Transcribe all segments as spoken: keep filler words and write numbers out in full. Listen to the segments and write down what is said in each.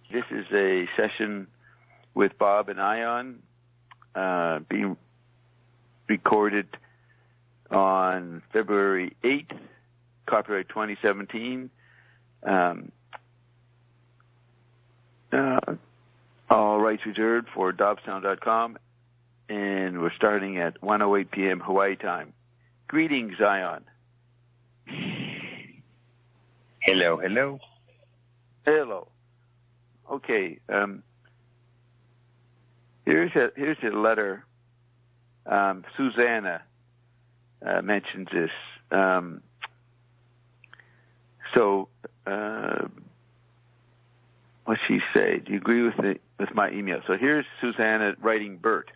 This is a session with Bob and Ion, uh, being recorded on February eighth, copyright twenty seventeen. Um, uh, all rights reserved for dobstown dot com, and we're starting at one oh eight p.m. Hawaii time. Greetings, Ion. Hello, hello. Hello. Okay, um, here's a here's a letter. Um, Susanna uh, mentions this. Um, so, uh, what's she say? Do you agree with the, with my email? So here's Susanna writing Bert.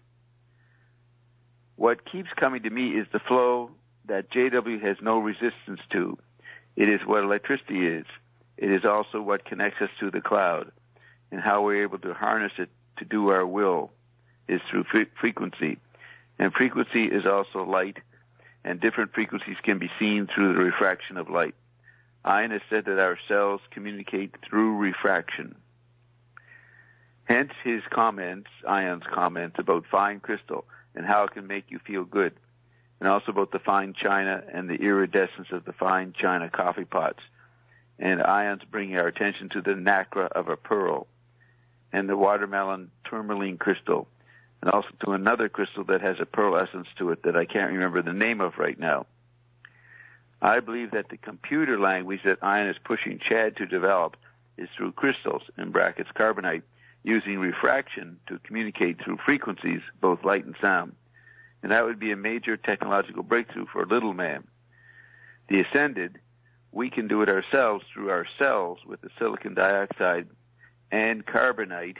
What keeps coming to me is the flow that J W has no resistance to. It is what electricity is. It is also what connects us to the cloud, and how we're able to harness it to do our will is through fre- frequency. And frequency is also light, and different frequencies can be seen through the refraction of light. Ion has said that our cells communicate through refraction. Hence his comments, Ion's comments, about fine crystal and how it can make you feel good, and also about the fine china and the iridescence of the fine china coffee pots. And Ion's bringing our attention to the nacre of a pearl and the watermelon tourmaline crystal, and also to another crystal that has a pearl essence to it that I can't remember the name of right now. I believe that the computer language that Ion is pushing Chad to develop is through crystals, in brackets carbonite, using refraction to communicate through frequencies, both light and sound. And that would be a major technological breakthrough for little man. The ascended, we can do it ourselves through our cells with the silicon dioxide and carbonite,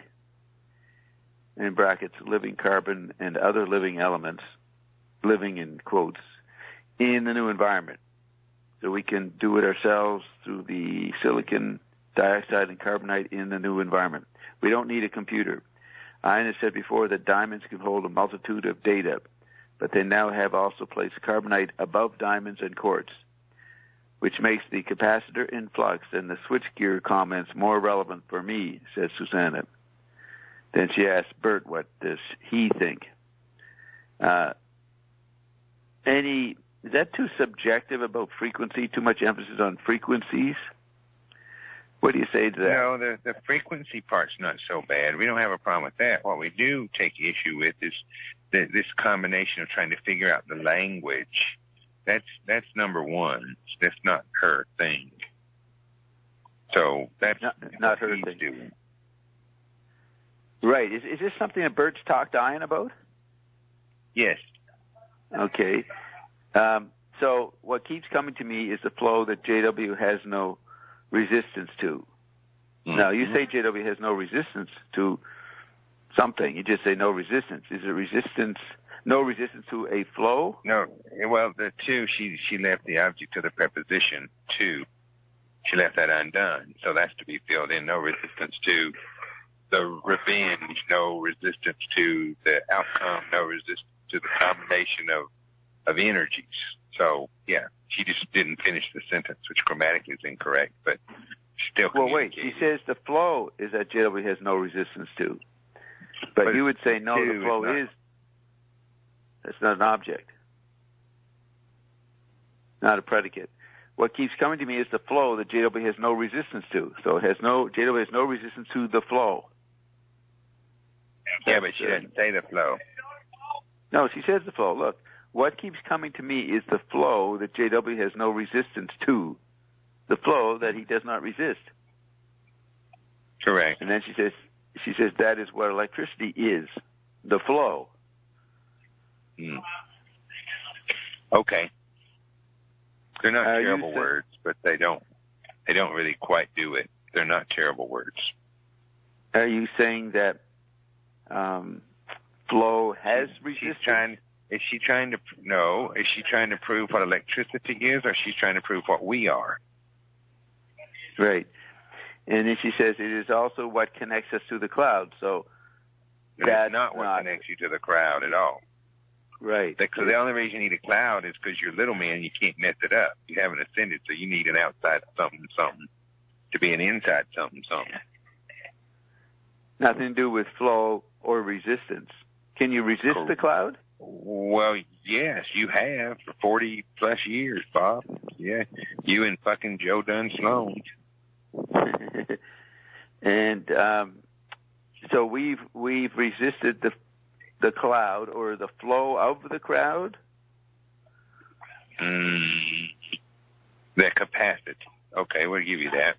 in brackets, living carbon and other living elements, living in quotes, in the new environment. So we can do it ourselves through the silicon dioxide and carbonite in the new environment. We don't need a computer. Ion has said before that diamonds can hold a multitude of data, but they now have also placed carbonite above diamonds and quartz, which makes the capacitor in flux and the switchgear comments more relevant for me, says Susanna. Then she asks Bert, what does he think? Uh, any, is that too subjective about frequency, too much emphasis on frequencies? What do you say to that? No, the, the frequency part's not so bad. We don't have a problem with that. What we do take issue with is the, this combination of trying to figure out the language. That's that's number one. That's not her thing. So that's not, not her thing. Doing. Right. Is is this something that Bert's talked to Ion about? Yes. Okay. Um, so what keeps coming to me is the flow that J W has no resistance to. Mm-hmm. Now, you say J W has no resistance to something. You just say no resistance. Is it resistance... No resistance to a flow? No. Well, the two, she she left the object to the preposition to. She left that undone. So that's to be filled in. No resistance to the revenge. No resistance to the outcome. No resistance to the combination of, of energies. So, yeah, she just didn't finish the sentence, which grammatically is incorrect, but still Well, wait. She says the flow is that J W has no resistance to. But, but you would say, no, the flow is... That's not an object, not a predicate. What keeps coming to me is the flow that J W has no resistance to. So it has no J W has no resistance to the flow. Yeah, but she doesn't say the flow. No, she says the flow. Look, what keeps coming to me is the flow that J W has no resistance to, the flow that he does not resist. Correct. And then she says, she says that is what electricity is, the flow. Hmm. Okay. They're not uh, terrible say, words, but they don't they don't really quite do it. They're not terrible words. Are you saying that um, flow has she, resistance? She's trying, is she trying to no? Is she trying to prove what electricity is, or she's trying to prove what we are? Right. And then she says it is also what connects us to the cloud. So that's not what not, connects you to the crowd at all. Right. Because the only reason you need a cloud is because you're a little man, you can't mess it up. You haven't ascended, so you need an outside something, something to be an inside something, something. Nothing to do with flow or resistance. Can you resist cool. the cloud? Well, yes, you have for forty plus years, Bob. Yeah, you and fucking Joe Dunn Sloan. And um, so we've we've resisted the the cloud or the flow of the cloud. Mm, the capacity. Okay, we'll give you that.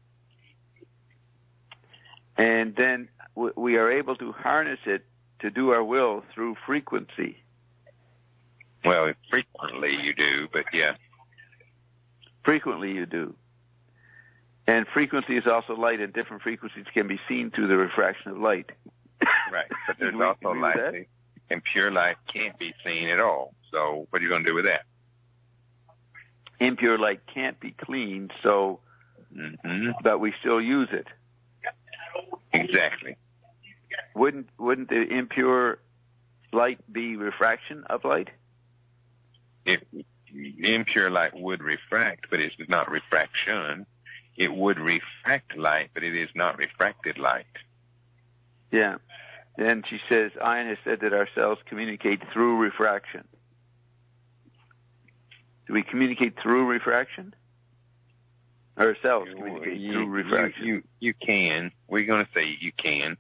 And then w- we are able to harness it to do our will through frequency. Well, frequently you do, but yeah. Frequently you do. And frequency is also light, and different frequencies can be seen through the refraction of light. Right, but there's also light, and pure light can't be seen at all. So what are you going to do with that? Impure light can't be cleaned, so, mm-hmm. but we still use it. Exactly. Wouldn't wouldn't the impure light be refraction of light? If impure light would refract, but it's not refraction. It would refract light, but it is not refracted light. Yeah. Then she says, Ian has said that our cells communicate through refraction. Do we communicate through refraction? Our cells you, communicate you, through refraction. You, you, you can. We're going to say you can.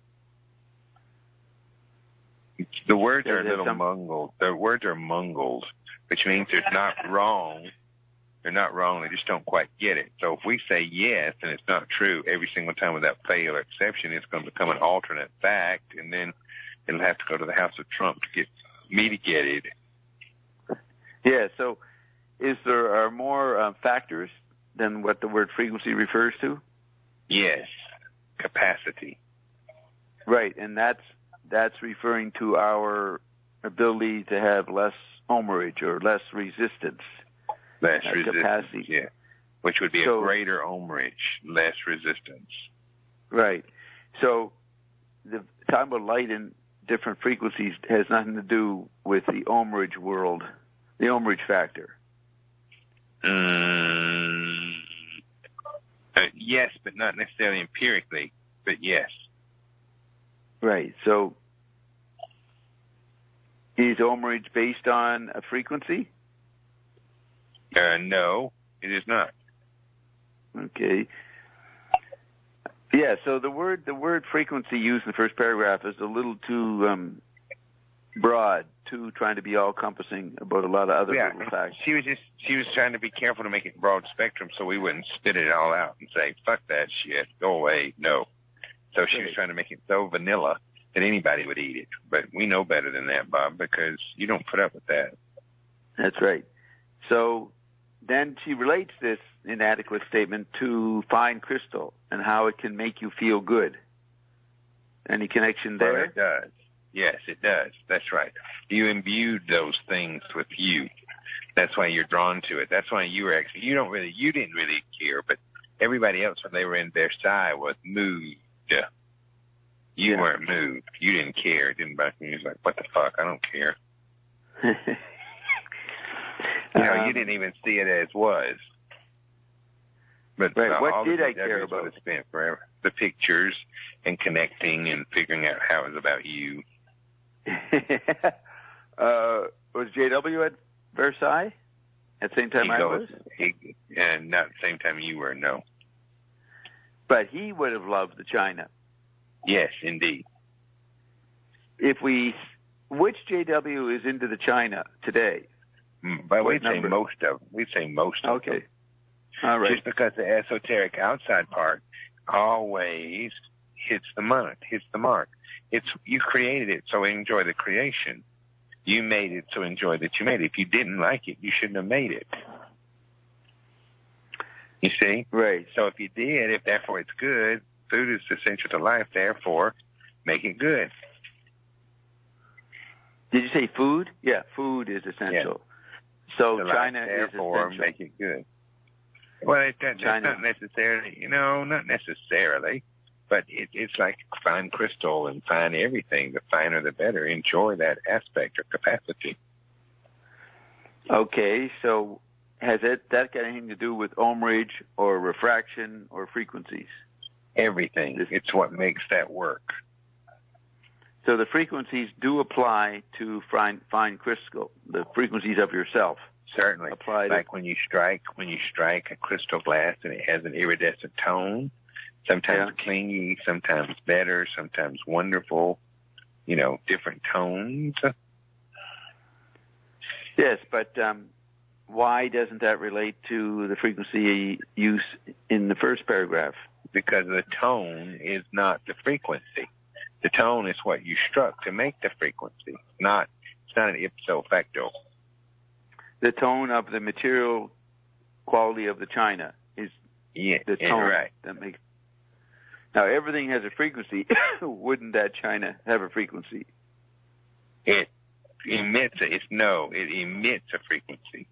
The words are a little some... mungled. The words are mungled, which means they're not wrong. They're not wrong. They just don't quite get it. So if we say yes and it's not true every single time without fail or exception, it's going to become an alternate fact, and then it'll have to go to the House of Trump to get mitigated. Yeah. So, is there are more uh, factors than what the word frequency refers to? Yes, capacity. Right, and that's that's referring to our ability to have less ohmage or less resistance. Less uh, resistance, capacity. Yeah, which would be so, a greater ohmage, less resistance. Right. So the talking about light in different frequencies has nothing to do with the ohmage world, the ohmage factor. Um, uh, yes, but not necessarily empirically, but yes. Right. So is ohmage based on a frequency? Uh, no, it is not. Okay. Yeah, so the word the word frequency used in the first paragraph is a little too um, broad, too trying to be all-encompassing about a lot of other yeah, little facts. She was just she was trying to be careful to make it broad spectrum so we wouldn't spit it all out and say, fuck that shit, go away, no. So she right. was trying to make it so vanilla that anybody would eat it. But we know better than that, Bob, because you don't put up with that. That's right. So then she relates this inadequate statement to fine crystal and how it can make you feel good. Any connection there? Well, it does. Yes, it does. That's right. You imbued those things with you. That's why you're drawn to it. That's why you were actually, you don't really, you didn't really care, but everybody else when they were in Versailles was moved. You yeah. weren't moved. You didn't care. It didn't bother you. You was like, what the fuck? I don't care. You know, um, you didn't even see it as was. But right. uh, what all did the I care about? Would have spent forever. The pictures and connecting and figuring out how it was about you. uh, was J W at Versailles at the same time he I goes, was? He, and not the same time you were, no. But he would have loved the China. Yes, indeed. If we, which J W is into the China today? But we'd say most of them. We'd say most of okay. them. Okay. All right. Just because the esoteric outside part always hits the mark. Hits the mark. It's you created it, so enjoy the creation. You made it, so enjoy that you made it. If you didn't like it, you shouldn't have made it. You see? Right. So if you did, if therefore it's good, food is essential to life, therefore make it good. Did you say food? Yeah, food is essential. Yeah. So to China life, is therefore essential. Make it good. Well, it, that, China. that's not necessarily, you know, not necessarily, but it, it's like fine crystal and fine everything. The finer, the better. Enjoy that aspect or capacity. Okay, so has it that got anything to do with ohmage or refraction or frequencies? Everything. This, it's what makes that work. So the frequencies do apply to fine, fine crystal, the frequencies of yourself. Certainly. Apply like to, when you strike, when you strike a crystal glass and it has an iridescent tone, sometimes yeah. clingy, sometimes better, sometimes wonderful, you know, different tones. Yes, but um, why doesn't that relate to the frequency use in the first paragraph? Because the tone is not the frequency. The tone is what you struck to make the frequency. Not, it's not an ipso facto. The tone of the material quality of the china is yeah, the tone yeah, right. that makes. Now everything has a frequency. Wouldn't that china have a frequency? It emits a, it's no, it emits a frequency.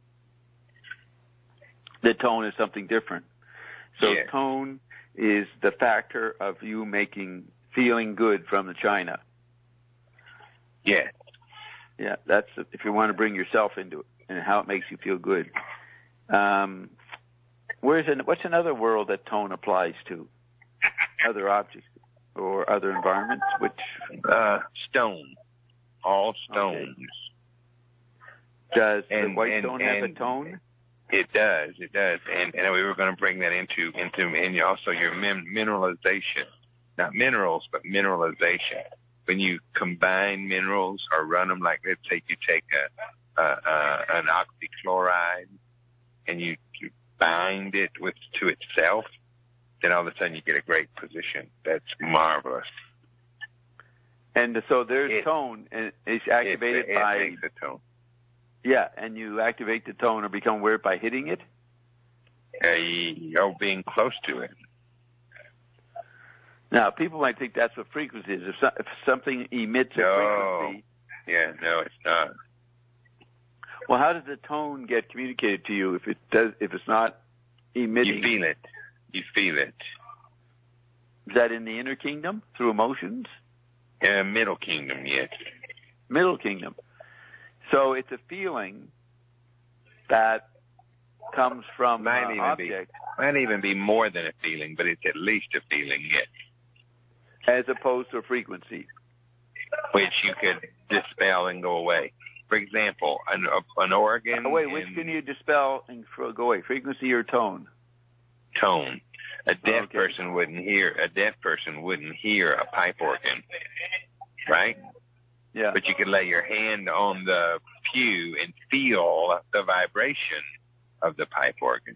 The tone is something different. So yeah. tone is the factor of you making, feeling good from the china. Yeah. Yeah, that's if you want to bring yourself into it and how it makes you feel good. Um, where's an, what's another world that tone applies to? Other objects or other environments? Which uh, stone, all stones. Okay. Does and, the white and, stone and have a tone? It does, it does, and and we were going to bring that into into and also your min, mineralization, not minerals but mineralization. When you combine minerals or run them, like let's say you take a, a, a an oxychloride and you, you bind it with to itself, then all of a sudden you get a great position. That's marvelous. And so there's it, tone, and it's activated it, it by. Makes a tone. Yeah, and you activate the tone or become aware by hitting it? Uh, you're being close to it. Now, people might think that's what frequency is. If, so, if something emits a no. frequency... Yeah, no, it's not. Well, how does the tone get communicated to you if it does? If it's not emitting? You feel it. You feel it. Is that in the inner kingdom, through emotions? Uh, middle kingdom, yes. Middle kingdom. So it's a feeling that comes from might an even object. Be, might even be more than a feeling, but it's at least a feeling, yes. As opposed to a frequency. Which you could dispel and go away. For example, an, an organ... Uh, wait, which can you dispel and go away, frequency or tone? Tone. A deaf okay. person wouldn't hear, a deaf person wouldn't hear a pipe organ, right? Yeah. But you could lay your hand on the pew and feel the vibration of the pipe organ.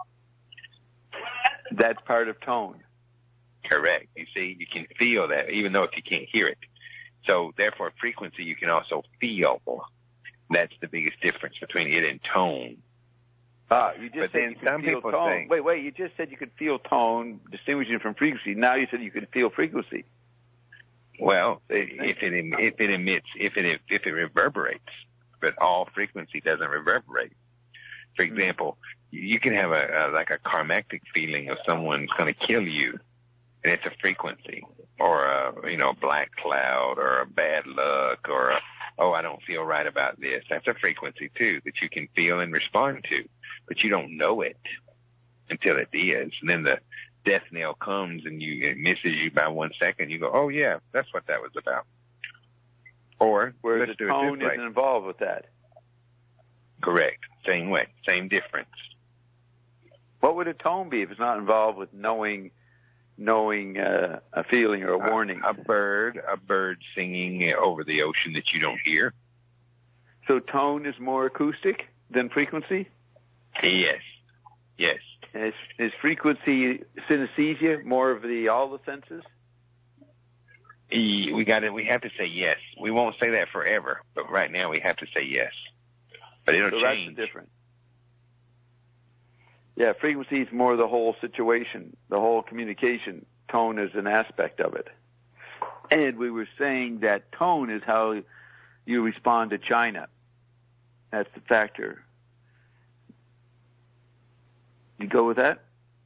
That's part of tone. Correct. You see, you can feel that, even though if you can't hear it. So, therefore, frequency you can also feel. That's the biggest difference between it and tone. Ah, you just but said then you could some feel people tone. think, wait, wait, you just said you could feel tone, distinguishing it from frequency. Now you said you could feel frequency. Well, if it if it emits, if it if it reverberates, but all frequency doesn't reverberate. For example, you can have a, a like a karmatic feeling of someone's going to kill you, and it's a frequency, or a you know black cloud, or a bad luck, or a, oh I don't feel right about this. That's a frequency too that you can feel and respond to, but you don't know it until it is, and then the death knell comes and you it misses you by one second. You go, oh yeah, that's what that was about. Or whereas let's the do tone it this way. isn't involved with that. Correct. Same way. Same difference. What would a tone be if it's not involved with knowing, knowing uh, a feeling or a warning? A, a bird, a bird singing over the ocean that you don't hear. So tone is more acoustic than frequency? Yes. Yes. Is, is frequency synesthesia more of the all the senses? We got to. We have to say yes. We won't say that forever, but right now we have to say yes. But it'll so change. That's the difference. Yeah, frequency is more the whole situation, the whole communication. Tone is an aspect of it. And we were saying that tone is how you respond to China. That's the factor. You go with that?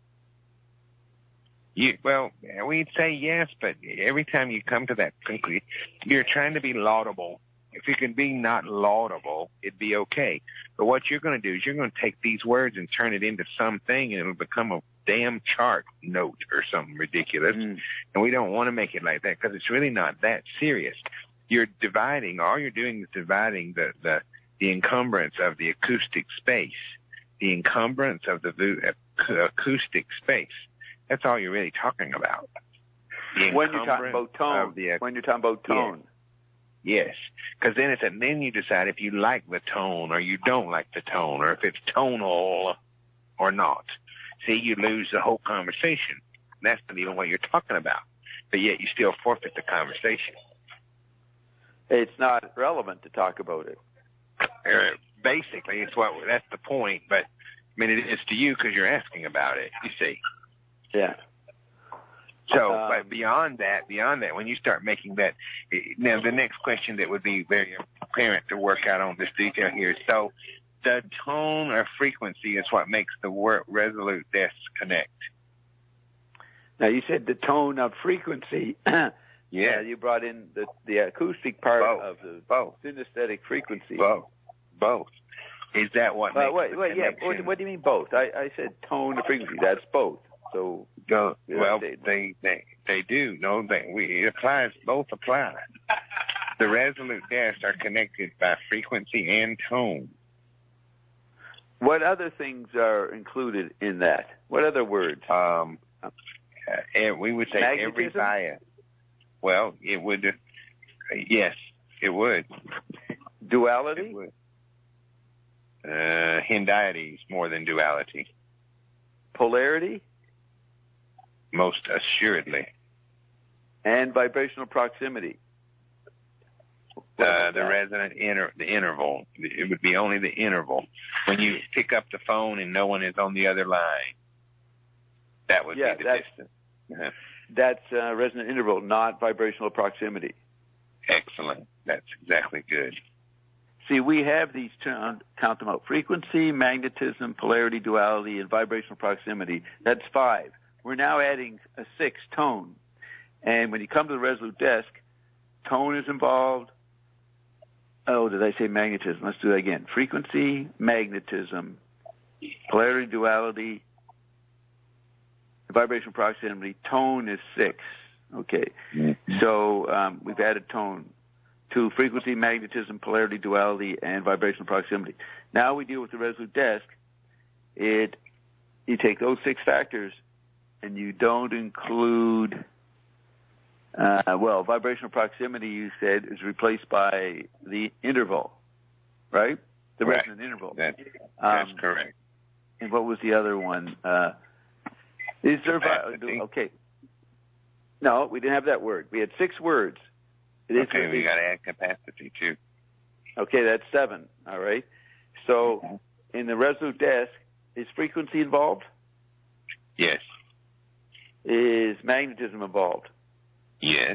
You, well, we'd say yes, but every time you come to that conclusion, you're trying to be laudable. If you can be not laudable, it'd be okay. But what you're going to do is you're going to take these words and turn it into something, and it'll become a damn chart note or something ridiculous. Mm. And we don't want to make it like that because it's really not that serious. You're dividing, all you're doing is dividing the, the, the encumbrance of the acoustic space, the encumbrance of the acoustic space. That's all you're really talking about. When you're talking about tone, the, when you're talking about tone. Yes, because then it's a, then you decide if you like the tone or you don't like the tone, or if it's tonal or not. See, you lose the whole conversation. That's not even what you're talking about, but yet you still forfeit the conversation. It's not relevant to talk about it. Uh, basically, it's what that's the point. But I mean, it is to you because you're asking about it. You see. Yeah. So, um, but beyond that, beyond that, when you start making that, now the next question that would be very apparent to work out on this detail here. So, the tone or frequency is what makes the word resolute desk connect. Now, you said the tone of frequency. Yeah. Yeah, you brought in the the acoustic part Both. of the Both. synesthetic frequency. Both. Both. Is that what Well, makes wait, the wait, yeah. connection? What, what do you mean both? I, I said tone of frequency. That's both. So, Go, you know, well, they, they, they they do. No, they, we, it applies. Both apply. The resolute desks are connected by frequency and tone. what other things are included in that? What other words? Um, uh, and we would say Magnetism? every bias. Well, it would. Uh, yes, it would. Duality? It would. Uh, hendiety is more than duality. Polarity? Most assuredly. And vibrational proximity. Uh, the resonant inter the interval. It would be only the interval. When you pick up the phone and no one is on the other line, that would yeah, be the that's, distance. Uh-huh. That's uh, resonant interval, not vibrational proximity. Excellent. That's exactly good. See, we have these, count them out, frequency, magnetism, polarity, duality, and vibrational proximity. That's five. We're now adding a sixth, tone. And when you come to the resolute desk, tone is involved. Oh, did I say magnetism? Let's do that again. Frequency, magnetism, polarity, duality, vibrational proximity. Tone is six. Okay. Mm-hmm. So um, we've added tone to frequency, magnetism, polarity, duality, and vibrational proximity. Now we deal with the resolute desk. It, you take those six factors and you don't include, uh, well, vibrational proximity, you said, is replaced by the interval, right? The right. resonant interval. That, that's um, correct. And what was the other one? Uh, is there, Capacity. okay. No, we didn't have that word. We had six words. It is Okay, we got to add capacity too. Okay, that's seven. All right. So Mm-hmm. in the resolute desk, is frequency involved? Yes. Is magnetism involved? Yes.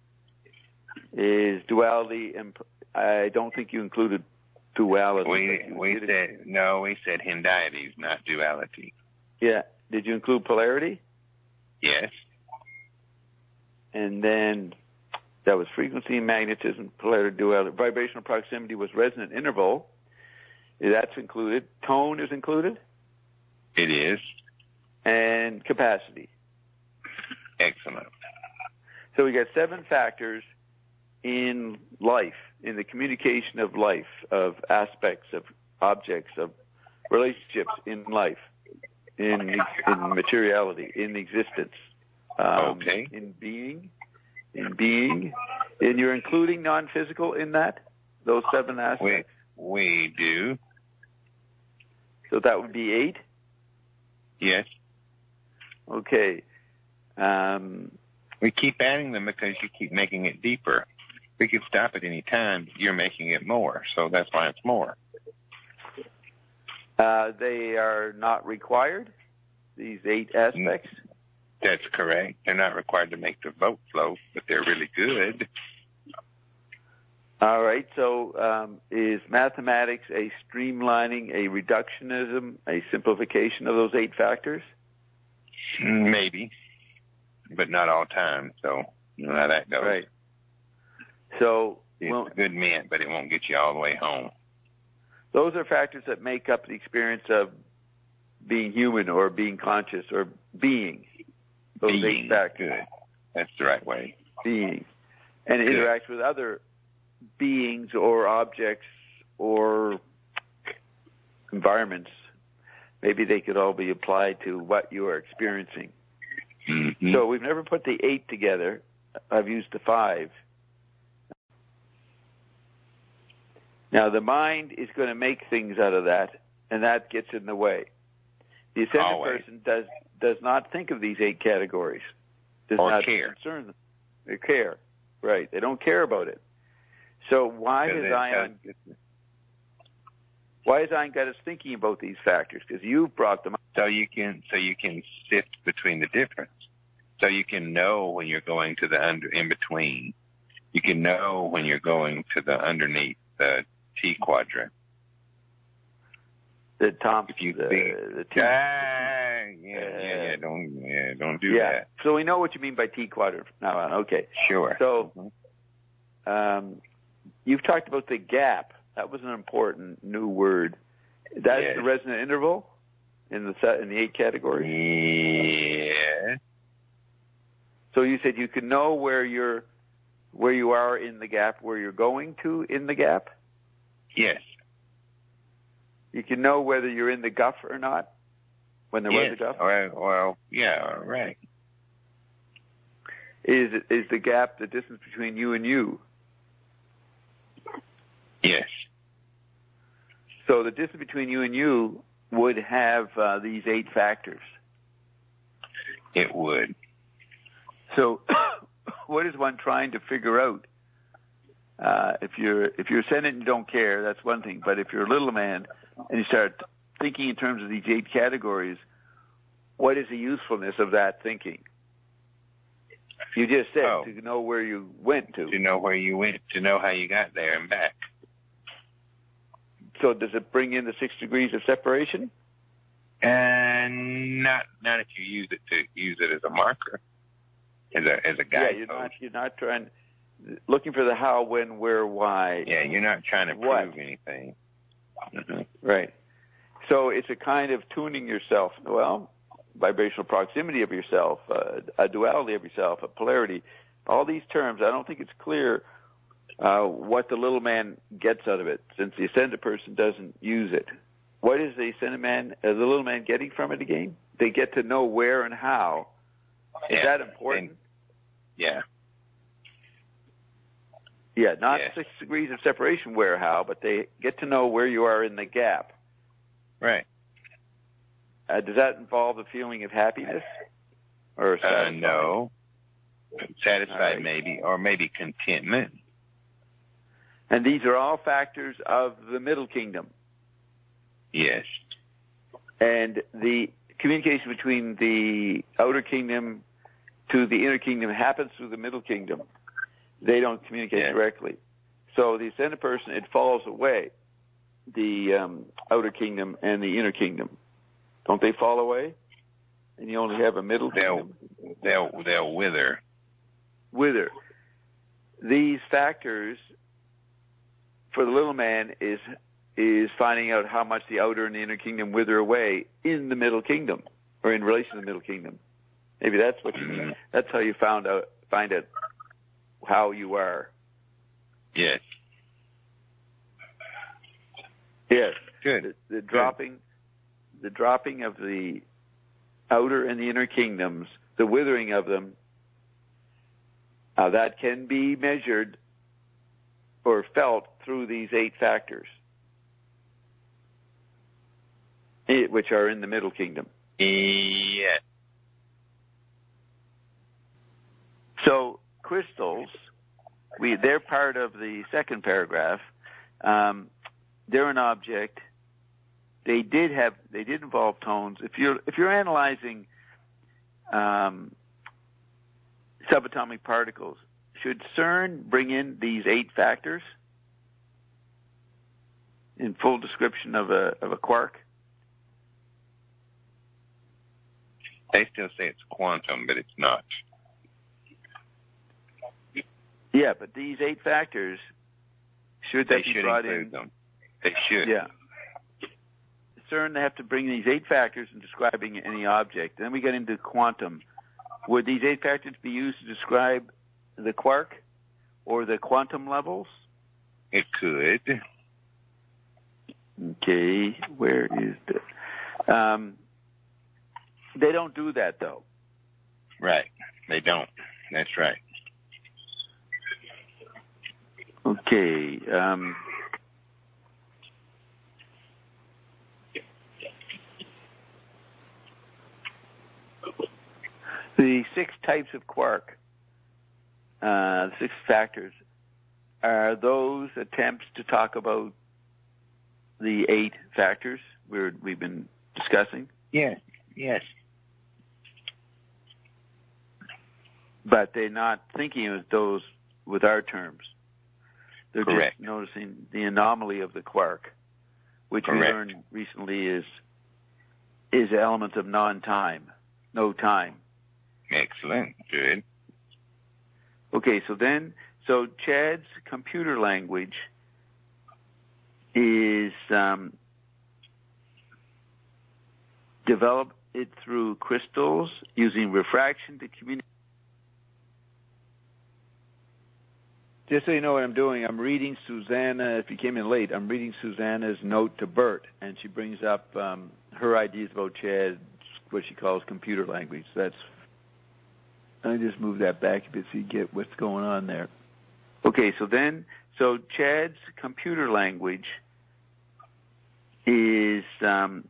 Is duality? Imp- I don't think you included duality. We we Did said it? no. We said hendaities, not duality. Yeah. Did you include polarity? Yes. And then that was frequency, magnetism, polarity, duality. Vibrational proximity was resonant interval. That's included. Tone is included. It is. And capacity. Excellent. So we got seven factors in life, in the communication of life, of aspects, of objects, of relationships in life, in, in materiality, in existence, um, okay. in being, in being. And you're including non-physical in that, those seven aspects? We, we do. So that would be eight? Yes. Okay. Um, we keep adding them because you keep making it deeper. We could stop at any time. You're making it more, so that's why it's more. Uh, they are not required, these eight aspects? That's correct. They're not required to make the vote flow, but they're really good. All right. So um, is mathematics a streamlining, a reductionism, a simplification of those eight factors? Maybe, but not all time. So you know how that goes. Right. So it's well, a good mint, but it won't get you all the way home. Those are factors that make up the experience of being human or being conscious or being. Those being, eight factors. Good. That's the right way. Being. And it Good. interacts with other beings or objects or environments. Maybe they could all be applied to what you are experiencing. Mm-hmm. So we've never put the eight together. I've used the five. Now the mind is going to make things out of that, and that gets in the way. The ascended Always. person does does not think of these eight categories. Does Or not care. concern them. They care. Right. They don't care about it. So why Because does it Ion does- why has Ion got us thinking about these factors? Because you brought them up. So you can so you can sift between the difference. So you can know when you're going to the under in between. You can know when you're going to the underneath the T quadrant. The Tom, If you the, think, the T. ah, yeah, yeah, yeah, don't, yeah, don't do yeah. that. So we know what you mean by T quadrant from now on. Okay. Sure. So Mhm. um, you've talked about the gap. That was an important new word. That's Yes. the resonant interval in the set, in the eight categories. Yeah. So you said you can know where you're, where you are in the gap, where you're going to in the gap. Yes. You can know whether you're in the guff or not when there yes. was a guff. Well, well, yeah, right. Is is the gap the distance between you and you? Yes. So the distance between you and you would have uh, these eight factors. It would. So what is one trying to figure out? Uh, if you're if you're ascendant and you don't care, that's one thing. But if you're a little man and you start thinking in terms of these eight categories, what is the usefulness of that thinking? You just said Oh. to know where you went to. To know where you went, to know how you got there and back. So does it bring in the six degrees of separation? And not not if you use it to use it as a marker, as a as a Yeah, guide. you're not you're not trying looking for the how, when, where, why. Yeah, you're not trying to What? prove anything. Mm-hmm. Right. So it's a kind of tuning yourself. Well, vibrational proximity of yourself, uh, a duality of yourself, a polarity. All these terms, I don't think it's clear uh, what the little man gets out of it, since the ascended person doesn't use it. What is the ascended man, uh, the little man getting from it again? They get to know where and how. Is Yeah. that important? And, yeah. Yeah, not Yes. six degrees of separation where, how, but they get to know where you are in the gap. Right. Uh, does that involve a feeling of happiness? Or Uh, satisfied? no. Satisfied, All right. maybe, or maybe contentment. And these are all factors of the middle kingdom. Yes. And the communication between the outer kingdom to the inner kingdom happens through the middle kingdom. They don't communicate Yeah. directly. So the ascended person, it falls away, the um, outer kingdom and the inner kingdom. Don't they fall away? And you only have a middle They'll kingdom. they'll they'll wither. Wither. These factors for the little man is is finding out how much the outer and the inner kingdom wither away in the middle kingdom, or in relation to the middle kingdom. Maybe that's what you Mhm. that's how you found out find out how you are. Yes. Yes. Good. The, the dropping the dropping of the outer and the inner kingdoms, the withering of them, uh, that can be measured or felt through these eight factors, eh, which are in the middle kingdom. Yes. So crystals, we they're part of the second paragraph. Um, they're an object. They did have they did involve tones. If you're if you're analyzing um, subatomic particles, should CERN bring in these eight factors in full description of a of a quark? They still say it's quantum, but it's not. Yeah, but these eight factors, should They that be should brought include in? them. They should. Yeah. CERN, they have to bring these eight factors in describing any object. Then we get into quantum. Would these eight factors be used to describe the quark or the quantum levels? It could. Okay, where is the... Um, they don't do that, though. Right. They don't. That's right. Okay. Um, the six types of quark, uh, the six factors, are those attempts to talk about the eight factors we're, we've been discussing? Yes. Yes. But they're not thinking of those with our terms. They're Correct. just noticing the anomaly of the quark, which Correct. we learned recently is is element of non-time, no time. Excellent. Good. Okay, so then, so Chad's computer language is um, develop it through crystals using refraction to communicate. Just so you know what I'm doing, I'm reading Susanna, if you came in late, I'm reading Susanna's note to Bert, and she brings up um, her ideas about Chad, what she calls computer language. That's, I just move that back a bit so you get what's going on there. Okay, so then, so Chad's computer language is um,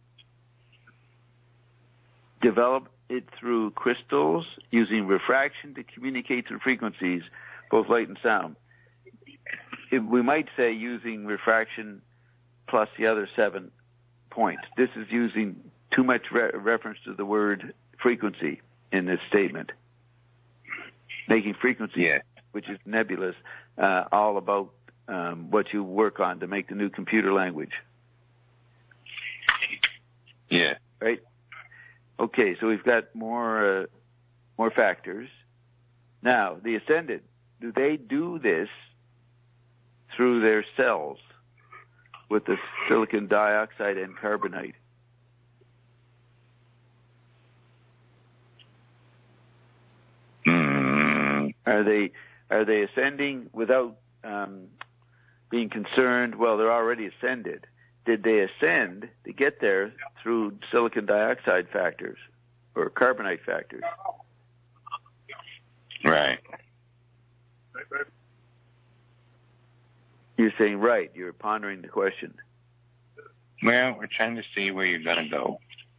develop it through crystals using refraction to communicate through frequencies, both light and sound. It, we might say using refraction plus the other seven points. This is using too much re- reference to the word frequency in this statement. Making frequency, yeah. which is nebulous, uh, all about um, what you work on to make the new computer language. Yeah. Right? Okay, so we've got more uh, more factors. Now, the ascended, do they do this through their cells with the silicon dioxide and carbonite? Mm. Are they are they ascending without um, being concerned? Well, they're already ascended. Did they ascend to get there through silicon dioxide factors or carbonite factors? Right. You're saying right. You're pondering the question. Well, we're trying to see where you're going to go.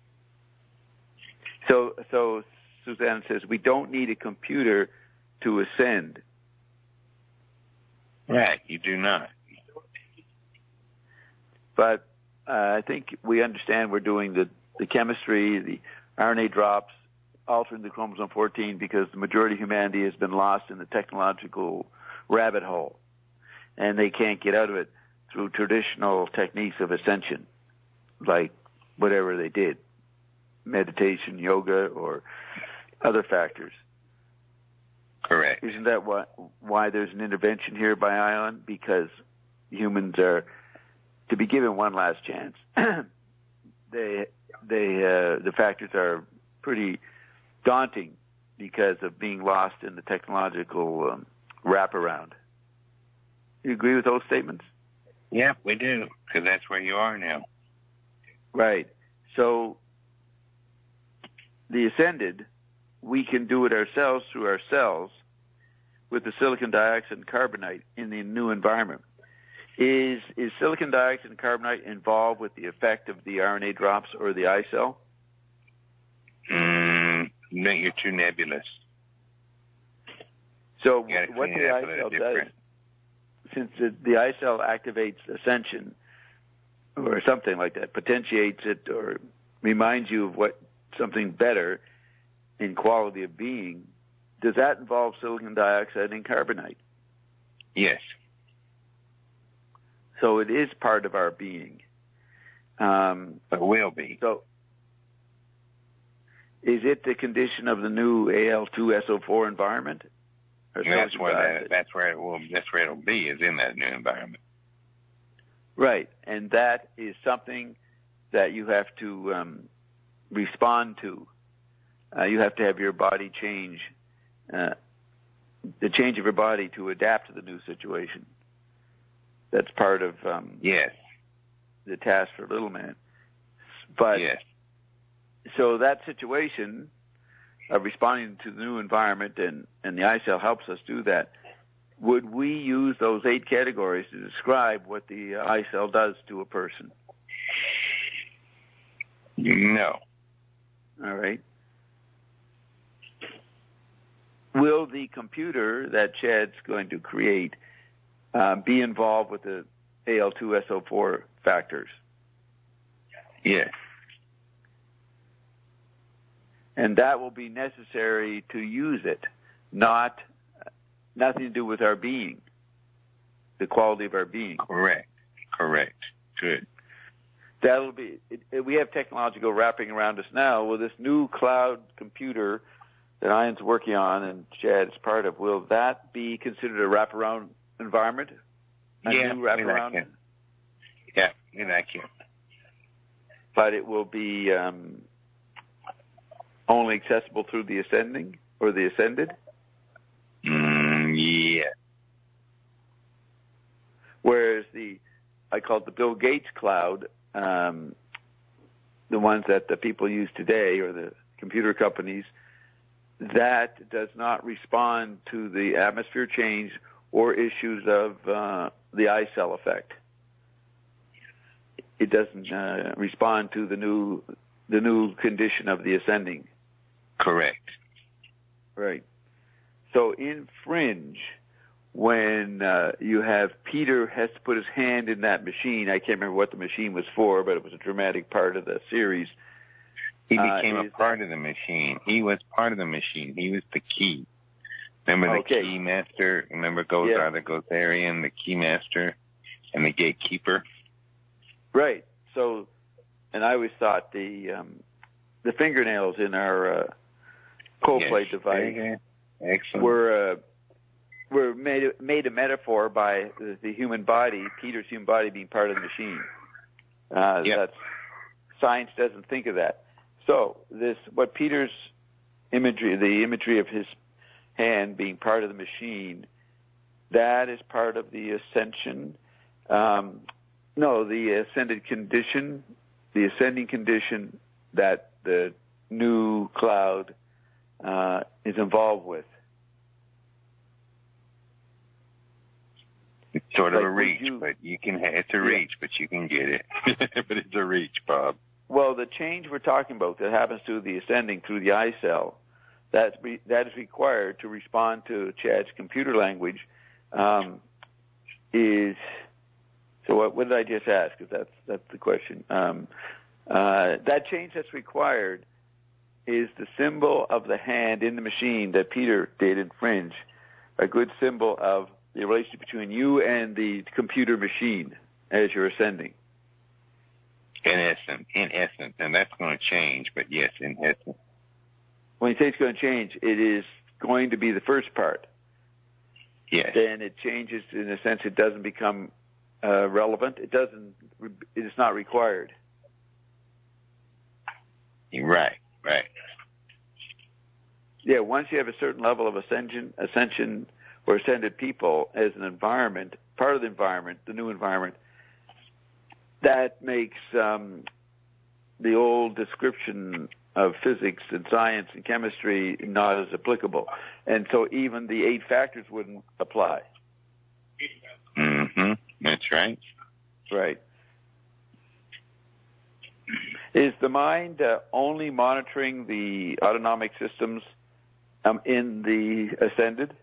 So, so Suzanne says we don't need a computer to ascend. Right. You do not. But uh, I think we understand we're doing the, the chemistry, the R N A drops, altering the chromosome fourteen because the majority of humanity has been lost in the technological rabbit hole. And they can't get out of it through traditional techniques of ascension, like whatever they did, meditation, yoga, or other factors. Correct. Isn't that why, why there's an intervention here by ION? Because humans are to be given one last chance. they, they, uh, the factors are pretty daunting because of being lost in the technological um, wraparound. You agree with those statements? Yeah, we do, because that's where you are now. Right. So the ascended, we can do it ourselves through our cells with the silicon dioxide and carbonite in the new environment. Is is silicon dioxide and carbonite involved with the effect of the R N A drops or the I cell? Mm, no, you're too nebulous. So what the I cell does, since the, the I cell activates ascension or something like that, potentiates it or reminds you of what something better in quality of being, does that involve silicon dioxide and carbonite? Yes. So it is part of our being. Um, it will be. So is it the condition of the new A L two S O four environment? That's where that, that's where it will. That's where it'll be. Is in that new environment. Right, and that is something that you have to um, respond to. Uh, you have to have your body change, uh, the change of your body to adapt to the new situation. That's part of um, yes. the task for Little Man. But yes. So that situation of responding to the new environment, and, and the iCell helps us do that. Would we use those eight categories to describe what the uh, iCell does to a person? No. All right. Will the computer that Chad's going to create uh, be involved with the A L two S O four factors? Yes. And that will be necessary to use it, not nothing to do with our being, the quality of our being. Correct. Correct. Good. That'll be. It, it, we have technological wrapping around us now. Well, this new cloud computer that Ian's working on and Chad is part of, will that be considered a wraparound environment? A yeah, new wraparound? Like yeah, we like it. But it will be um, only accessible through the ascending or the ascended? Mm, yeah. Whereas the, I call it the Bill Gates cloud, um, the ones that the people use today or the computer companies, that does not respond to the atmosphere change or issues of uh, the iCell effect. It doesn't uh, respond to the new the new condition of the ascending. Correct. Right. So in Fringe, when uh, you have Peter has to put his hand in that machine, I can't remember what the machine was for, but it was a dramatic part of the series. He became uh, a part that, of the machine. He was part of the machine. He was the key. Remember the okay. key master? Remember Gozar, yeah. the Gozarian, the key master, and the gatekeeper? Right. So, and I always thought the um, the fingernails in our uh, cold yes. plate device Excellent. were uh, were made made a metaphor by the, the human body, Peter's human body being part of the machine. Uh, yep. That's science doesn't think of that. So this what Peter's imagery, the imagery of his hand being part of the machine, that is part of the ascension. Um, no, the ascended condition, the ascending condition that the new cloud uh, is involved with. It's sort of like a reach, you, but you can. It's a yeah. reach, but you can get it. But it's a reach, Bob. Well, the change we're talking about that happens to the ascending through the iCell, that's re, that is required to respond to Chad's computer language. Um, is so. What, what did I just ask? Because that's that's the question. Um, uh, that change that's required is the symbol of the hand in the machine that Peter did in Fringe, a good symbol of the relationship between you and the computer machine as you're ascending. In essence, in essence, and that's going to change, but yes, in essence. When you say it's going to change, it is going to be the first part. Yes. Then it changes in a sense. It doesn't become uh, relevant. It doesn't. It is not required. Right. Right. Yeah. Once you have a certain level of ascension, ascension or ascended people as an environment, part of the environment, the new environment, that makes um, the old description of physics and science and chemistry not as applicable. And so even the eight factors wouldn't apply. Mm-hmm. That's right. Right. Is the mind uh, only monitoring the autonomic systems um, in the ascended?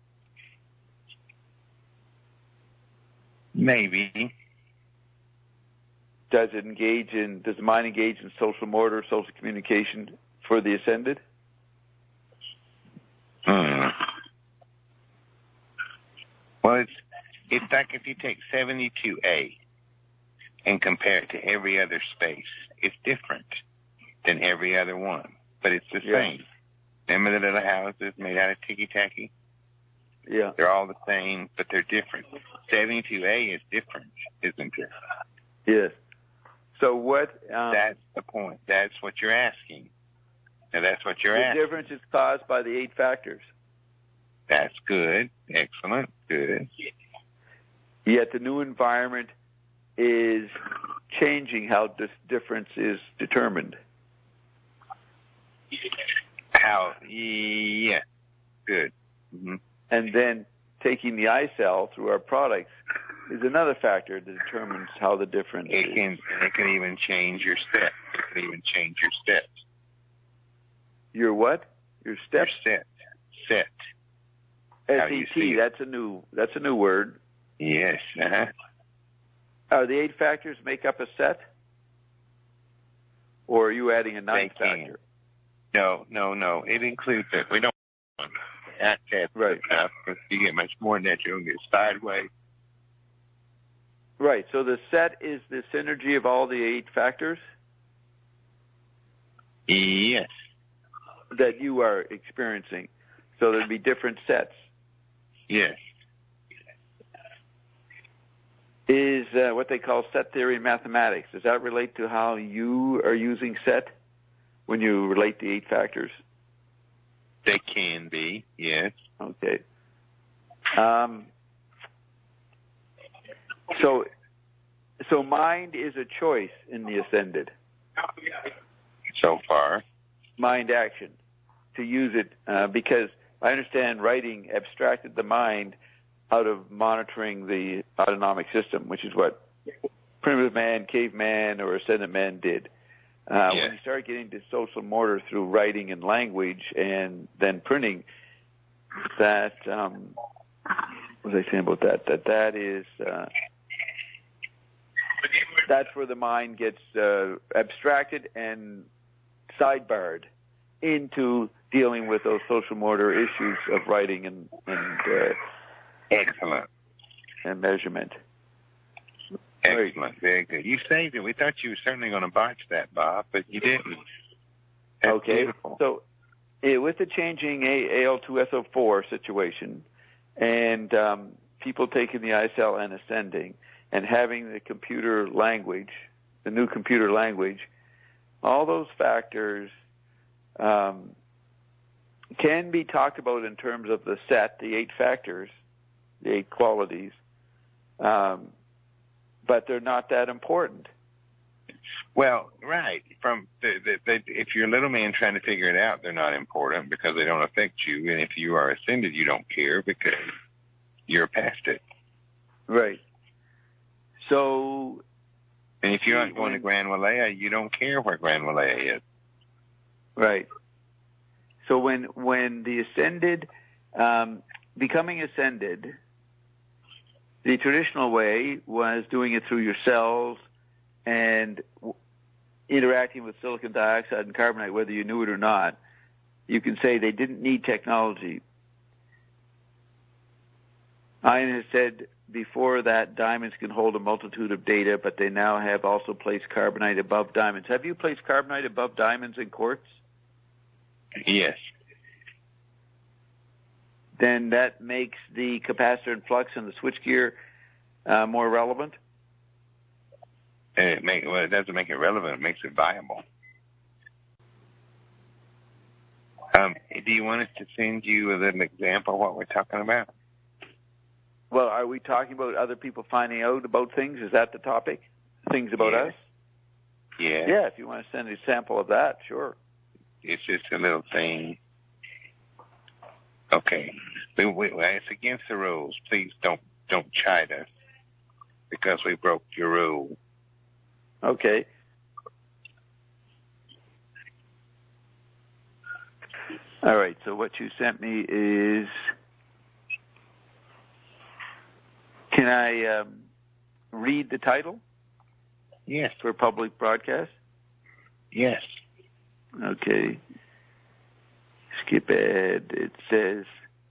Maybe. Does it engage in, does the mind engage in social motor, social communication for the ascended? Hmm. Well, it's, it's like if you take seventy-two A and compare it to every other space, it's different than every other one, but it's the Yeah. same. Remember the little houses made out of ticky-tacky? Yeah. They're all the same, but they're different. seventy-two A is different, isn't it? Yes. So what? Um, that's the point. That's what you're asking. And that's what you're the asking. The difference is caused by the eight factors. That's good. Excellent. Good. Yet the new environment is changing how this difference is determined. How? Yeah. Good. Mm-hmm. And then taking the iCell through our products is another factor that determines how the difference it is. Can, it can even change your steps. It can even change your steps. Your what? Your steps? Your set. Set. S E T, that's a new that's a new word. Yes. Uh-huh. Are the eight factors make up a set? Or are you adding a ninth they factor? Can. No, no, no. It includes it. We don't want that. That's right. enough. If you get much more than that, you'll get sideways. Right. So the set is the synergy of all the eight factors? Yes. That you are experiencing. So there'd be different sets. Yes. Is uh, what they call set theory in mathematics. Does that relate to how you are using set when you relate the eight factors? They can be, yes. Okay. Um, so, so mind is a choice in the ascended. So far. Mind action. To use it, uh, because I understand writing abstracted the mind out of monitoring the autonomic system, which is what primitive man, caveman, or ascendant man did. Uh, yeah. When you start getting to social motor through writing and language and then printing, that, um, what was I saying about that? That that is, uh, that's where the mind gets uh, abstracted and sidebarred into dealing with those social motor issues of writing and, and uh, excellent and measurement. Excellent, Great. Very good. You saved it. We thought you were certainly going to botch that, Bob, but you didn't. That's okay. Beautiful. So, eh, with the changing A L two S O four situation, and um, people taking the iCell and ascending, and having the computer language, the new computer language, all those factors um, can be talked about in terms of the set, the eight factors, the eight qualities, um, but they're not that important. Well, right. From the, the, the, if you're a little man trying to figure it out, they're not important because they don't affect you. And if you are ascended, you don't care because you're past it. Right. So, and if you're not going to Grand Walea, you don't care where Grand Walea is. Right. So when when the ascended, um, becoming ascended, the traditional way was doing it through your cells and w- interacting with silicon dioxide and carbonate, whether you knew it or not. You can say they didn't need technology. Ian has said before that diamonds can hold a multitude of data, but they now have also placed carbonite above diamonds. Have you placed carbonite above diamonds in quartz? Yes. Then that makes the capacitor and flux and the switchgear uh, more relevant? It make, well, it doesn't make it relevant. It makes it viable. Um, do you want us to send you a little example of what we're talking about? Well, are we talking about other people finding out about things? Is that the topic? Things about yes. us? Yeah. Yeah, if you want to send a sample of that, sure. It's just a little thing. Okay. We, we, it's against the rules. Please don't don't chide us because we broke your rule. Okay. All right, so what you sent me is, can I um, read the title? Yes. For public broadcast? Yes. Okay. Skip ahead. It says,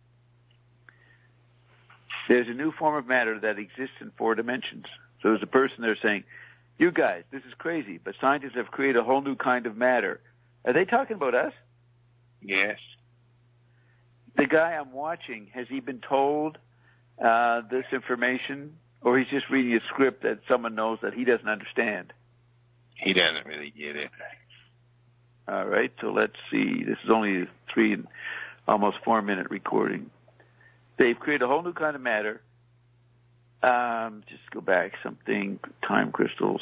there's a new form of matter that exists in four dimensions. So there's a person there saying, you guys, this is crazy, but scientists have created a whole new kind of matter. Are they talking about us? Yes. The guy I'm watching, has he been told uh, this information, or he's just reading a script that someone knows that he doesn't understand? He doesn't really get it. All right, so let's see. This is only a three, almost four-minute recording. They've created a whole new kind of matter. Um, just go back something. Time crystals.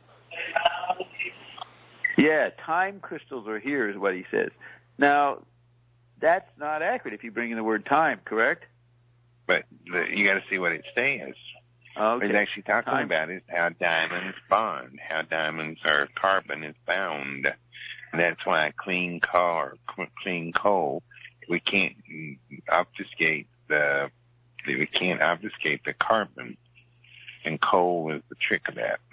Yeah, time crystals are here, is what he says. Now, that's not accurate if you bring in the word time, correct? But the, you got to see what it says. Okay. What it's actually talking time. about is how diamonds bond, how diamonds are carbon is bound. And that's why a clean car, clean coal, we can't obfuscate the, we can't obfuscate the carbon. And coal is the trick of that.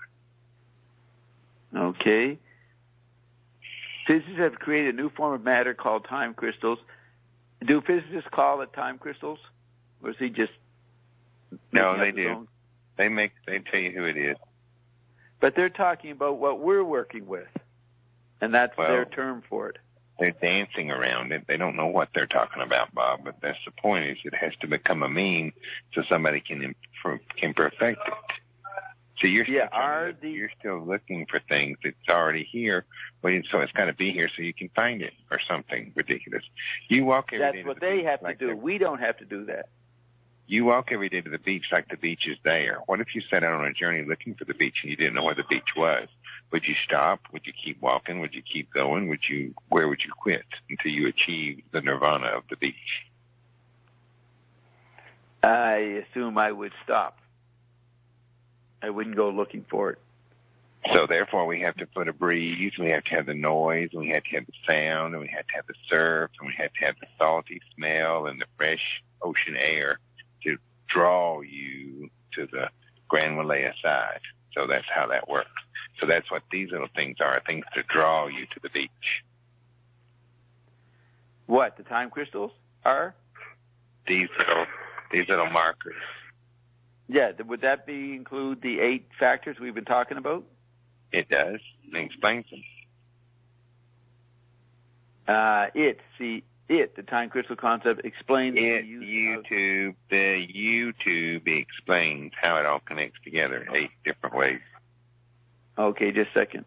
Okay. Physicists have created a new form of matter called time crystals. Do physicists call it time crystals? Or is he just... No, they do. Own? They make, they tell you who it is. But they're talking about what we're working with. And that's well, their term for it. They're dancing around it. They don't know what they're talking about, Bob, but that's the point, is it has to become a meme so somebody can improve, can perfect it. So you're still, yeah, are to, the, you're still looking for things that's already here, so it's got to be here so you can find it or something ridiculous. You walk every that's day to what the they beach have like to do. We don't have to do that. You walk every day to the beach like the beach is there. What if you set out on a journey looking for the beach and you didn't know where the beach was? Would you stop? Would you keep walking? Would you keep going? Would you? Where would you quit until you achieve the nirvana of the beach? I assume I would stop. I wouldn't go looking for it. So therefore, we have to put a breeze. We have to have the noise. And we have to have the sound. And we have to have the surf. And we have to have the salty smell and the fresh ocean air to draw you to the Grand Malaya side. So that's how that works. So that's what these little things are, things to draw you to the beach. What, the time crystals are? These little, these little markers. Yeah, would that be include the eight factors we've been talking about? It does. It explains them. Uh, it, see, it, the time crystal concept explains it, the use YouTube, of... the YouTube explains how it all connects together in eight different ways. Okay, just a second.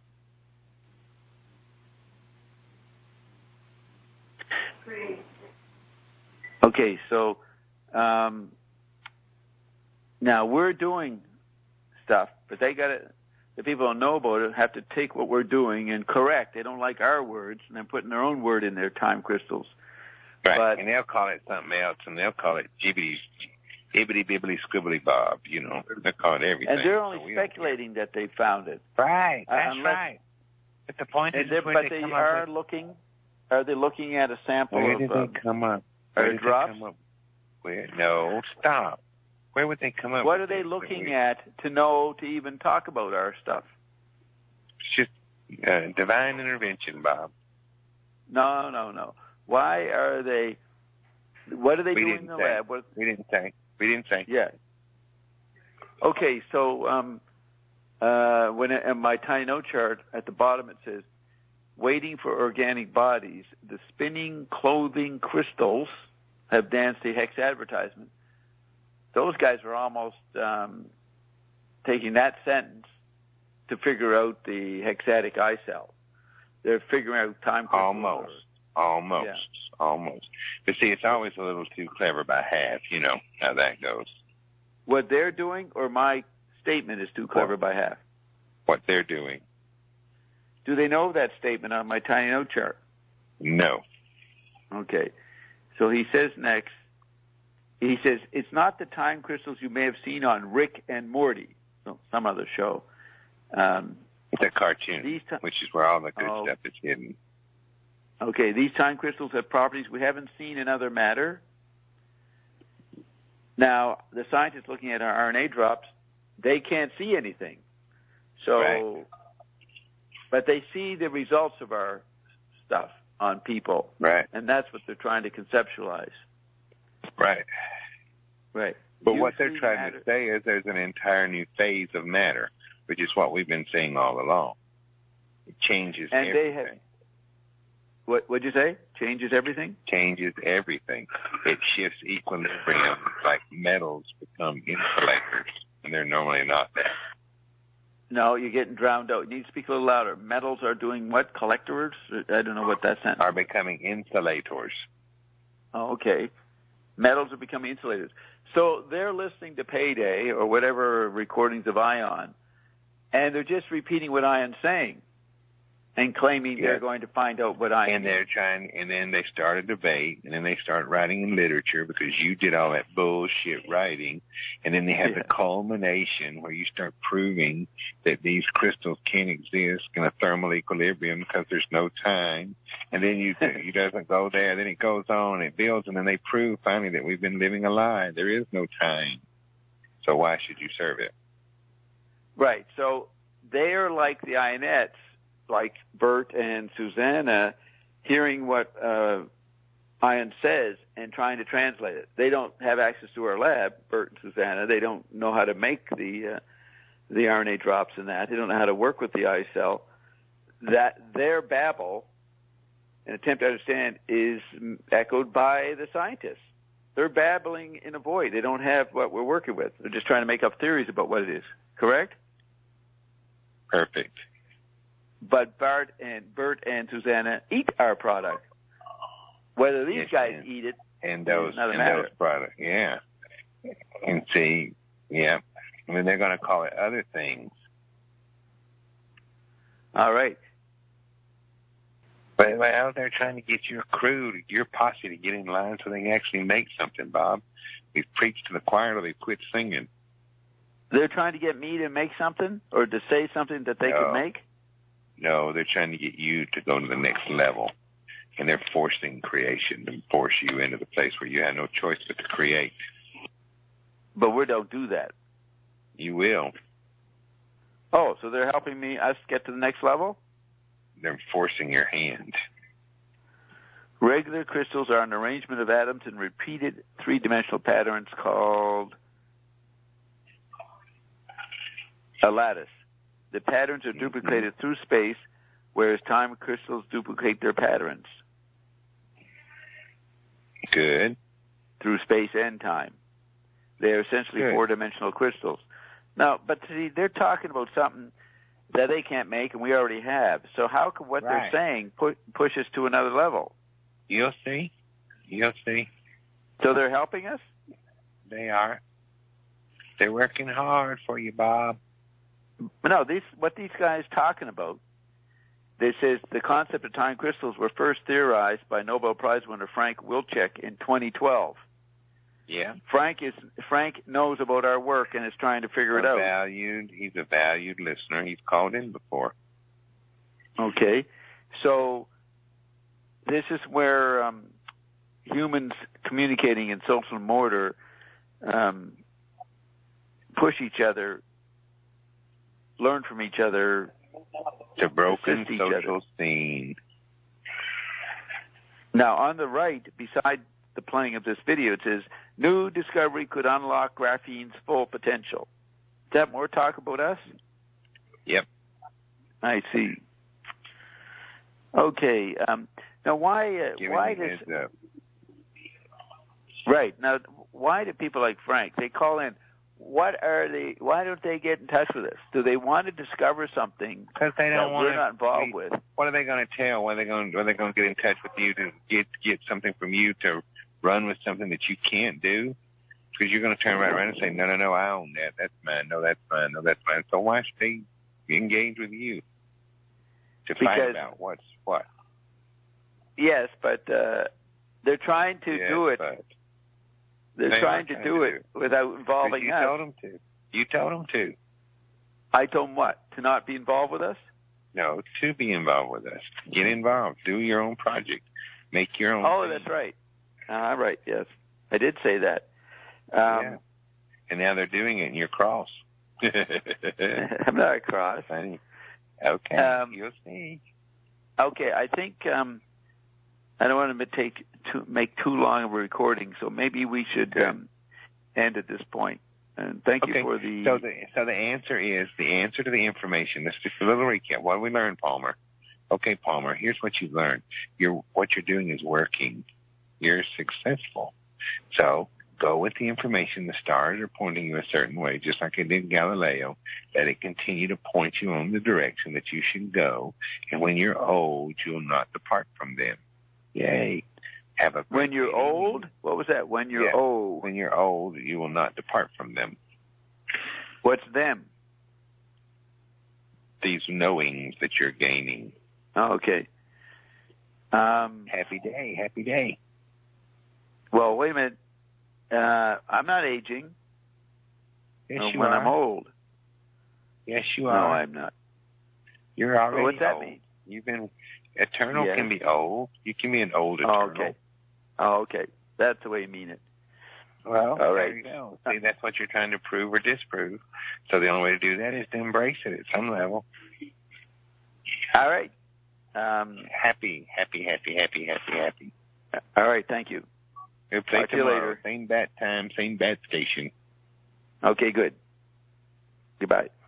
Great. Okay, so um, now we're doing stuff, but they got to, the people who know about it have to take what we're doing and correct. They don't like our words, and they're putting their own word in their time crystals. Right, but, and they'll call it something else, and they'll call it jibbity, ibbity, bibbity, squibbly bob, you know. They'll call it everything. And they're only so speculating that they found it. Right, that's uh, unless, right. But the point is, but they, they come are up with, looking, are they looking at a sample where of... Where did uh, they come up? Where did drops? they come up? Where? No, stop. Where would they come up What with are they this? looking at to know to even talk about our stuff? It's just uh, divine intervention, Bob. No, no, no. Why are they... What are they we doing in the say. lab? What, we didn't say. We didn't say. Yeah. Okay, so um, uh, when it, in my tiny note chart at the bottom it says, waiting for organic bodies, the spinning clothing crystals have danced a hex advertisement. Those guys were almost um, taking that sentence to figure out the hexatic eye cell. They're figuring out time crystals. Almost. Almost, yeah. almost. But see, it's always a little too clever by half. You know how that goes. What they're doing, or my statement is too clever what, by half? What they're doing. Do they know that statement on my tiny note chart? No. Okay. So he says next, he says, it's not the time crystals you may have seen on Rick and Morty, so some other show. Um, it's a cartoon, t- which is where all the good oh, stuff is hidden. Okay, these time crystals have properties we haven't seen in other matter. Now, the scientists looking at our R N A drops, they can't see anything. So, right. But they see the results of our stuff on people. Right. And that's what they're trying to conceptualize. Right. Right. But you what they're trying matter. to say is there's an entire new phase of matter, which is what we've been saying all along. It changes and everything. They have, What what'd you say? Changes everything? Changes everything. It shifts equilibrium, like metals become insulators, and they're normally not that. No, you're getting drowned out. You need to speak a little louder. Metals are doing what? Collectors? I don't know what that sentence are becoming insulators. Oh, okay. Metals are becoming insulators. So they're listening to Payday or whatever recordings of Ion, and they're just repeating what Ion's saying and claiming Yeah. they're going to find out what Ion And they're trying, and then they start a debate, and then they start writing in literature because you did all that bullshit writing, and then they have Yeah. the culmination where you start proving that these crystals can't exist in a thermal equilibrium because there's no time, and then you you doesn't go there, then it goes on, and it builds, and then they prove finally that we've been living a lie. There is no time, so why should you serve it? Right. So they're like the Ionettes, like Bert and Susanna, hearing what uh, Ion says and trying to translate it. They don't have access to our lab, Bert and Susanna. They don't know how to make the uh, the R N A drops in that. They don't know how to work with the I cell. That their babble, an attempt to understand, is echoed by the scientists. They're babbling in a void. They don't have what we're working with. They're just trying to make up theories about what it is. Correct? Perfect. But Bart and Bert and Susanna eat our product. Whether these Yes, guys and, eat it and those is another and matter. those products, yeah. And see, yeah, I mean they're going to call it other things. All right. But well, they're trying to get your crew, your posse, to get in line so they can actually make something, Bob. We've preached to the choir till they quit singing. They're trying to get me to make something or to say something that they No. can make? No, they're trying to get you to go to the next level. And they're forcing creation and force you into the place where you have no choice but to create. But we don't do that. You will. Oh, so they're helping me, us get to the next level? They're forcing your hand. Regular crystals are an arrangement of atoms in repeated three-dimensional patterns called a lattice. The patterns are duplicated mm-hmm. through space, whereas time crystals duplicate their patterns. Good. Through space and time. They are essentially Good. four-dimensional crystals. Now, but see, they're talking about something that they can't make and we already have. So how can what right. they're saying pu- push us to another level? You'll see. You'll see. So they're helping us? They are. They're working hard for you, Bob. No, these what these guys talking about, this is the concept of time crystals were first theorized by Nobel Prize winner Frank Wilczek in twenty twelve. Yeah. Frank is Frank knows about our work and is trying to figure a it out. Valued, he's a valued listener. He's called in before. Okay. So this is where um, humans communicating in social mortar um, push each other, learn from each other. It's a broken other. social scene. Now, on the right, beside the playing of this video, it says, new discovery could unlock graphene's full potential. Is that more talk about us? Yep. I see. Okay. Um, now, why? Uh, why does? Right now, why do people like Frank? They call in. What are they? Why don't they get in touch with us? Do they want to discover something because they don't that want we're not involved we, with? What are they going to tell? What are they going? Are they going to get in touch with you to get get something from you to run with something that you can't do? Because you're going to turn right around and say, no, no, no, I own that. That's mine. No, that's mine. No, that's mine. So why should they engage with you to because, find out what's what? Yes, but uh, they're trying to yes, do it. But they're they trying to trying do to it do. without involving you us. You told them to. You told them to. I told them what? To not be involved with us? No, to be involved with us. Get involved. Do your own project. Make your own. Oh, thing. that's right. Uh, right, yes. I did say that. Um, yeah. And now they're doing it, and you're cross. I'm not cross. Funny. Okay, um, you'll see. Okay, I think um, I don't want to take too, make too long of a recording, so maybe we should um, end at this point. And thank okay. you for the... So the so the answer is, the answer to the information, let's just a little recap. What did we learn, Palmer? Okay, Palmer, here's what you learned. You're, what you're doing is working. You're successful. So go with the information. The stars are pointing you a certain way, just like it did Galileo. Let it continue to point you on the direction that you should go. And when you're old, you'll not depart from them. Yay. Have a when you're old? What was that? When you're yeah. old. When you're old, you will not depart from them. What's them? These knowings that you're gaining. Oh, okay. Um, happy day, happy day. Well, wait a minute. Uh, I'm not aging. Yes, uh, you when are. I'm old. Yes, you No, are. I'm not. You're already well, what's that old. mean? You've been eternal. Yes. Can be old. You can be an old eternal. Oh, okay. Oh, okay. That's the way you mean it. Well, all there right. you go. See, that's what you're trying to prove or disprove. So the only way to do that is to embrace it at some level. All right. Um, happy, happy, happy, happy, happy, happy. All right. Thank you. We'll Talk to you later. Same bat time, same bat station. Okay, good. Goodbye.